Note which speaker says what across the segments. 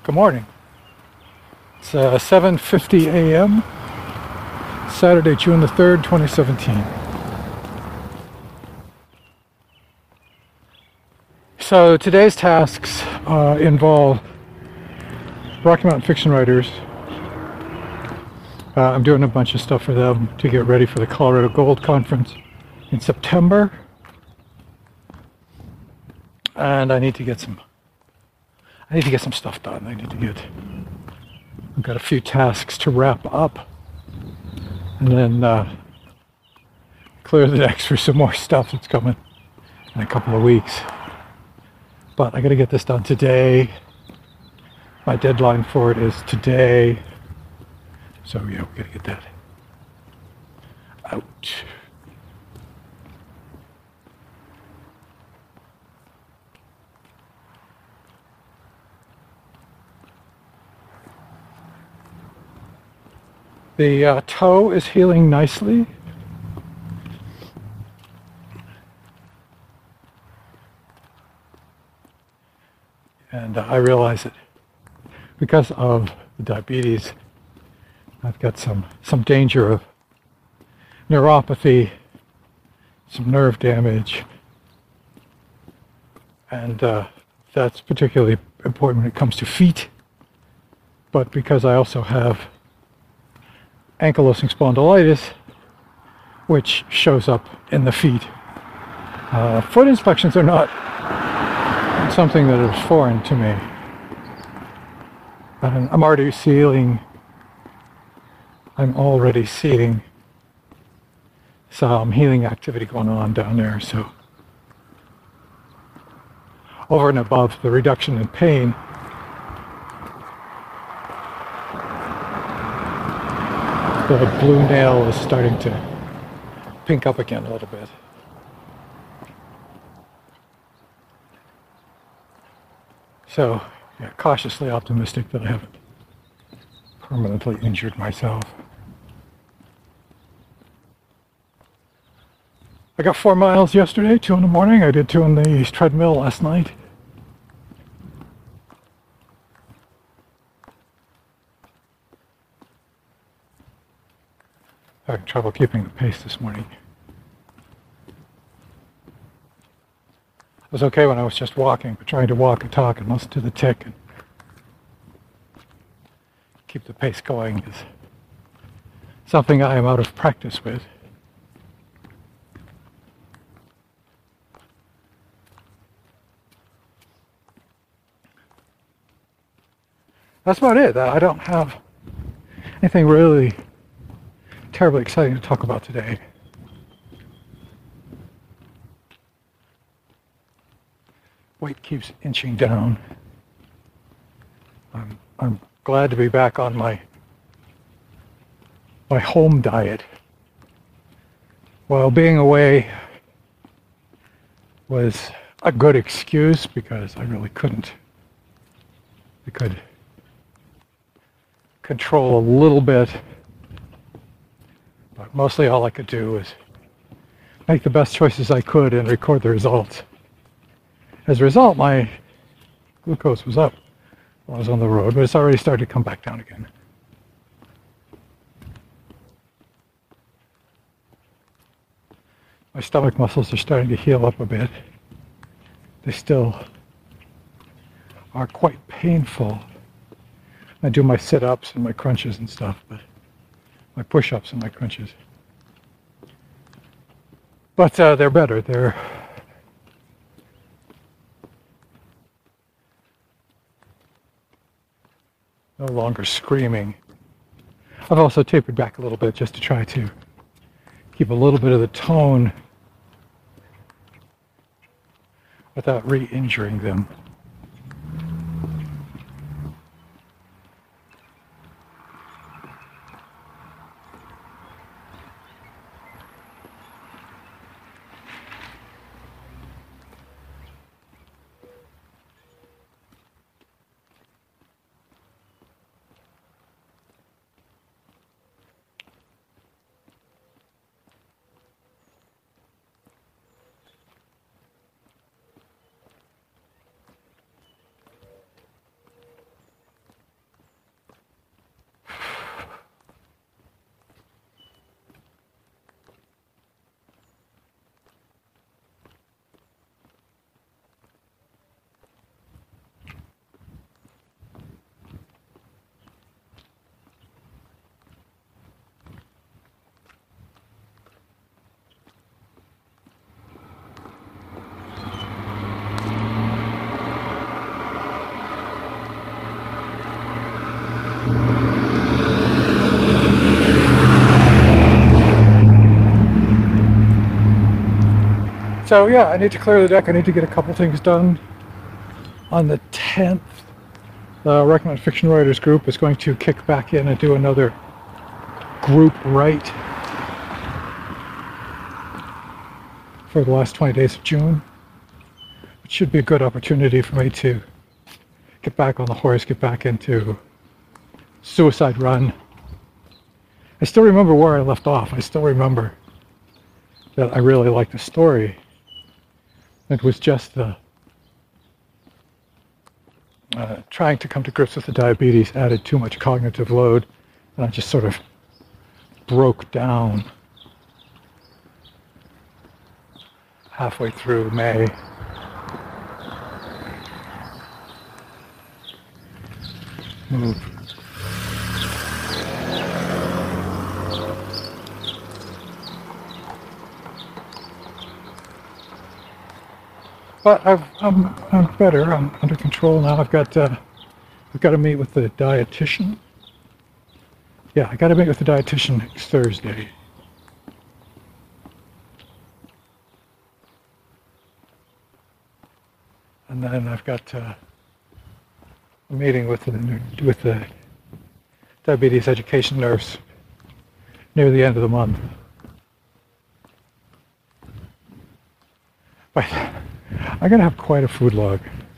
Speaker 1: Good morning. It's 7:50 a.m. Saturday, June the 3rd, 2017. So today's tasks involve Rocky Mountain Fiction Writers. I'm doing a bunch of stuff for them to get ready for the Colorado Gold Conference in September. And I need to get some stuff done. I've got a few tasks to wrap up and then clear the decks for some more stuff that's coming in a couple of weeks. But I got to get this done today. My deadline for it is today. So yeah, we got to get that out. The toe is healing nicely. And I realize that because of the diabetes, I've got some danger of neuropathy, some nerve damage, and that's particularly important when it comes to feet. But because I also have ankylosing spondylitis, which shows up in the feet. Foot inspections are not something that is foreign to me. And I'm already seeing some healing activity going on down there. So over and above the reduction in pain, the blue nail is starting to pink up again a little bit. So, yeah, cautiously optimistic that I haven't permanently injured myself. I got 4 miles yesterday, 2 in the morning. I did 2 on the treadmill last night. I had trouble keeping the pace this morning. It was okay when I was just walking, but trying to walk and talk and listen to the tick and keep the pace going is something I am out of practice with. That's about it. I don't have anything really terribly exciting to talk about today. Weight keeps inching down. I'm glad to be back on my home diet. While being away was a good excuse because I really couldn't. I could control a little bit, but mostly all I could do was make the best choices I could and record the results. As a result, my glucose was up while I was on the road, but it's already started to come back down again. My stomach muscles are starting to heal up a bit. They still are quite painful. I do my sit-ups and my crunches and stuff, but my push-ups and my crunches. But they're better. They're no longer screaming. I've also tapered back a little bit just to try to keep a little bit of the tone without re-injuring them. So yeah, I need to clear the deck. I need to get a couple things done. On the 10th, the Recommended Fiction Writers group is going to kick back in and do another group write for the last 20 days of June. It should be a good opportunity for me to get back on the horse, get back into Suicide Run. I still remember where I left off. I still remember that I really liked the story. It was just the trying to come to grips with the diabetes added too much cognitive load, and I just sort of broke down halfway through May. Move. But I'm better. I'm under control now. I've got to meet with the dietitian. Yeah, I got to meet with the dietitian next Thursday. And then I've got a meeting with the diabetes education nurse near the end of the month. But I'm going to have quite a food log.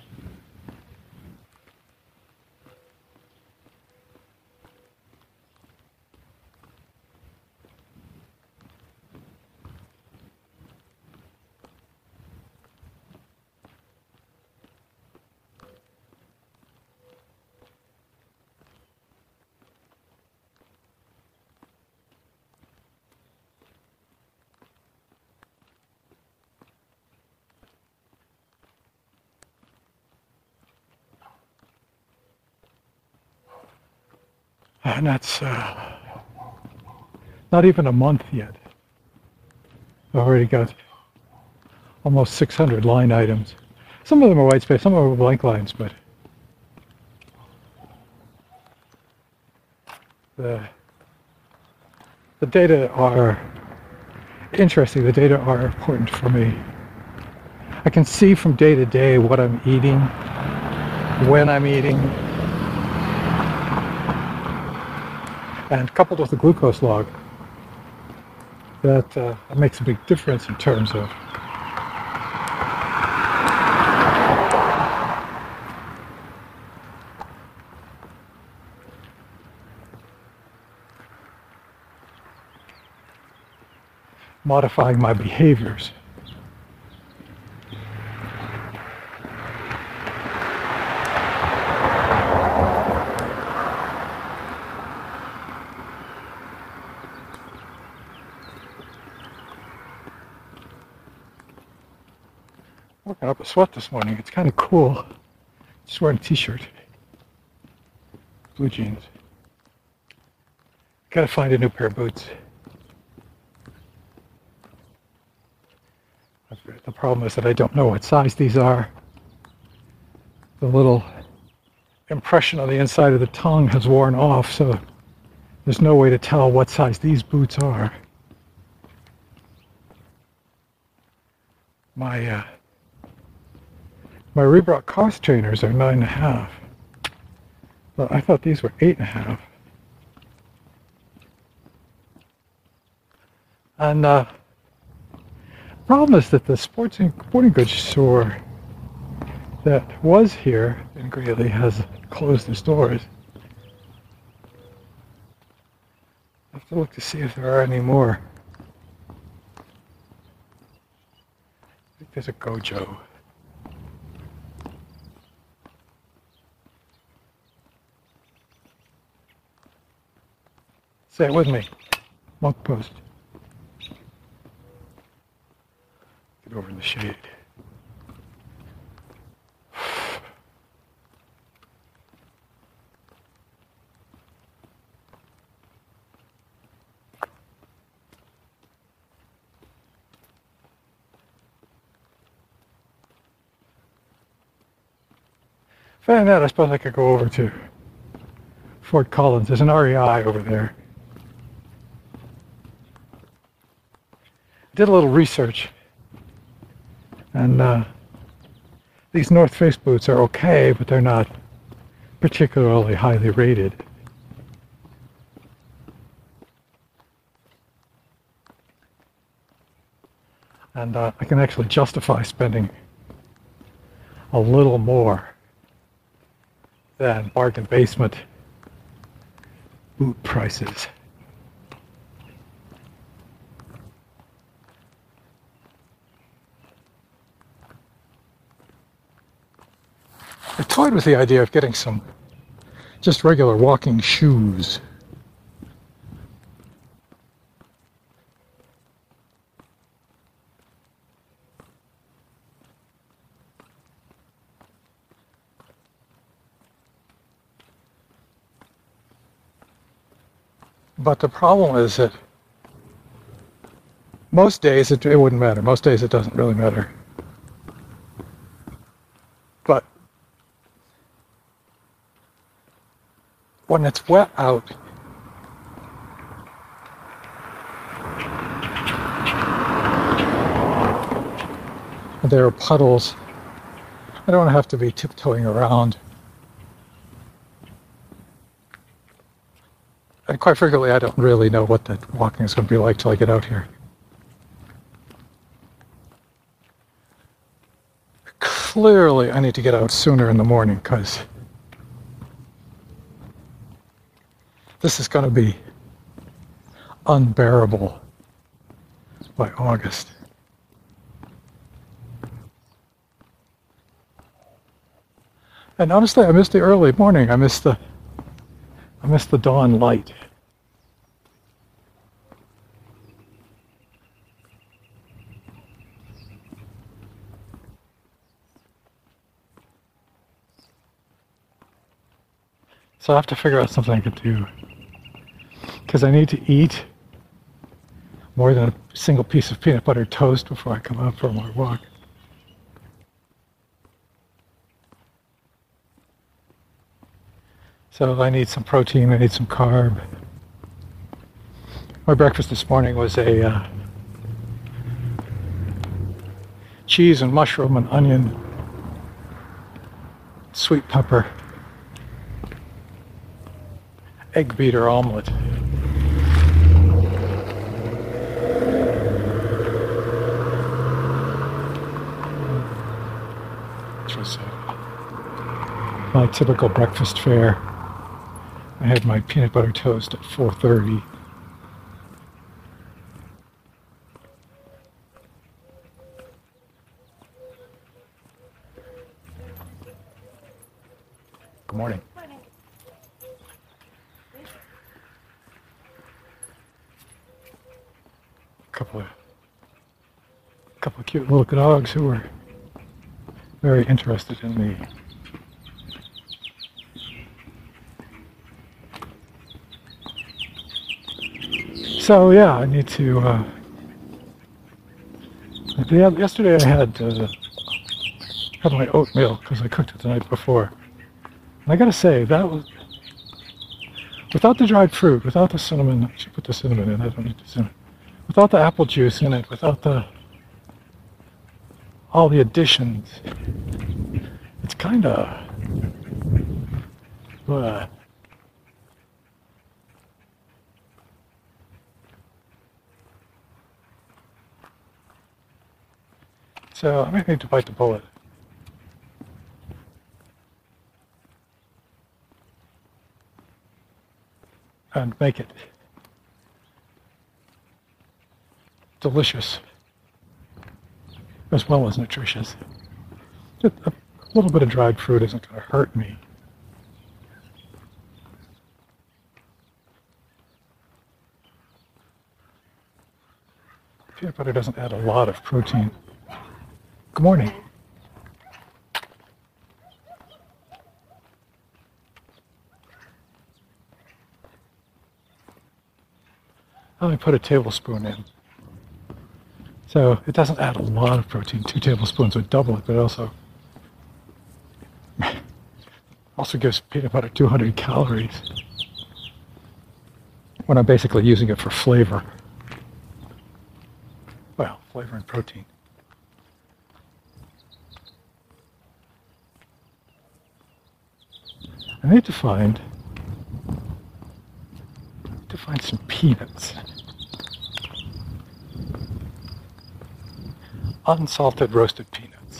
Speaker 1: And that's not even a month yet. I've already got almost 600 line items. Some of them are white space, some of them are blank lines, but the data are interesting. The data are important for me. I can see from day to day what I'm eating, when I'm eating, and coupled with the glucose log, that makes a big difference in terms of modifying my behaviors. Working up a sweat this morning. It's kind of cool. Just wearing a t-shirt, blue jeans. Gotta find a new pair of boots. The problem is that I don't know what size these are. The little impression on the inside of the tongue has worn off, so there's no way to tell what size these boots are. My Reebok Cost trainers are 9.5. But I thought these were 8.5. And the problem is that the sporting goods store that was here in Greeley has closed its doors. I have to look to see if there are any more. I think there's a Gojo. Say it with me. Monk post. Get over in the shade. Failing that, I suppose I could go over to Fort Collins. There's an REI over there. I did a little research. And these North Face boots are okay, but they're not particularly highly rated. And I can actually justify spending a little more than bargain basement boot prices. I toyed with the idea of getting some just regular walking shoes. But the problem is that most days it wouldn't matter. Most days it doesn't really matter. But when it's wet out, and there are puddles, I don't have to be tiptoeing around. And quite frequently, I don't really know what the walking is going to be like till I get out here. Clearly, I need to get out sooner in the morning because this is going to be unbearable by August. And honestly, I missed the early morning. I missed the dawn light. So I have to figure out something I could do. Because I need to eat more than a single piece of peanut butter toast before I come out for my walk. So I need some protein, I need some carb. My breakfast this morning was a cheese and mushroom and onion, sweet pepper, egg beater omelet. Which was my typical breakfast fare. I had my peanut butter toast at 4:30. Good morning.
Speaker 2: Morning.
Speaker 1: Couple of cute little dogs who were very interested in me. So yeah, I need to. Yesterday I had my oatmeal because I cooked it the night before, and I gotta say that was without the dried fruit, without the cinnamon. I should put the cinnamon in. I don't need the cinnamon. Without the apple juice in it, without all the additions, it's kind of. So I might need to bite the bullet. And make it delicious as well as nutritious. Just a little bit of dried fruit isn't going to hurt me. Peanut butter doesn't add a lot of protein. Good morning. I only put a tablespoon in. So it doesn't add a lot of protein. 2 tablespoons would double it, but also gives peanut butter 200 calories when I'm basically using it for flavor. Well, flavor and protein. I need to find some peanuts. Unsalted roasted peanuts.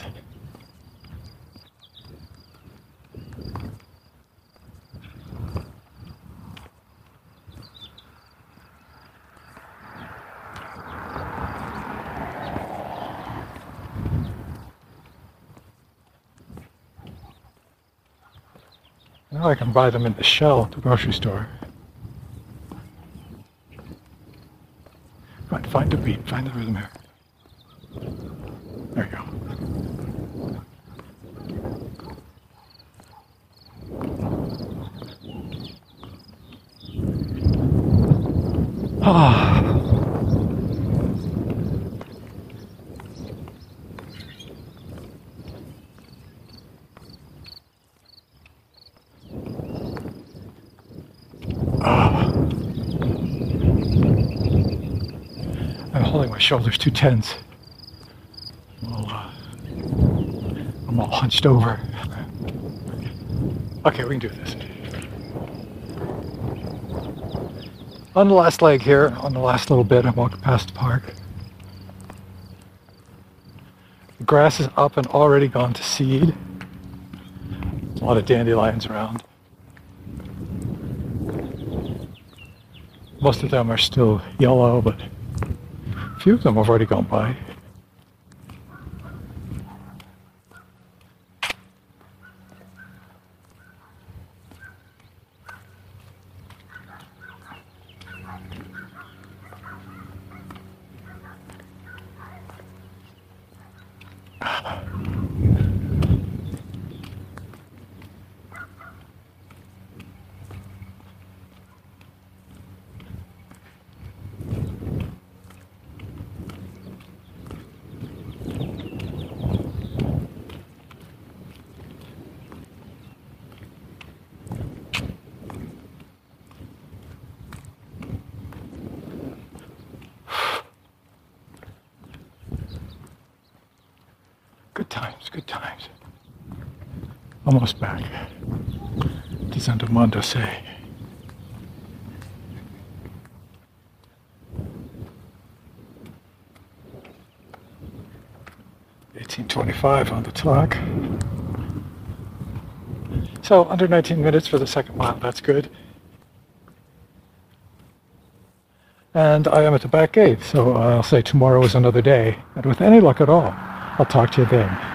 Speaker 1: Now I can buy them in the shell at the grocery store. Right, find the beat, find the rhythm here. There you go. Ah. I'm holding my shoulders too tense. I'm all hunched over. Okay, we can do this. On the last leg here, on the last little bit, I'm walking past the park. The grass is up and already gone to seed. A lot of dandelions around. Most of them are still yellow, but a few of them have already gone by. Good times, good times. Almost back to Santo Mondo Say. $18.25 on the clock. So under 19 minutes for the second mile, that's good. And I am at the back gate, so I'll say tomorrow is another day. And with any luck at all, I'll talk to you then.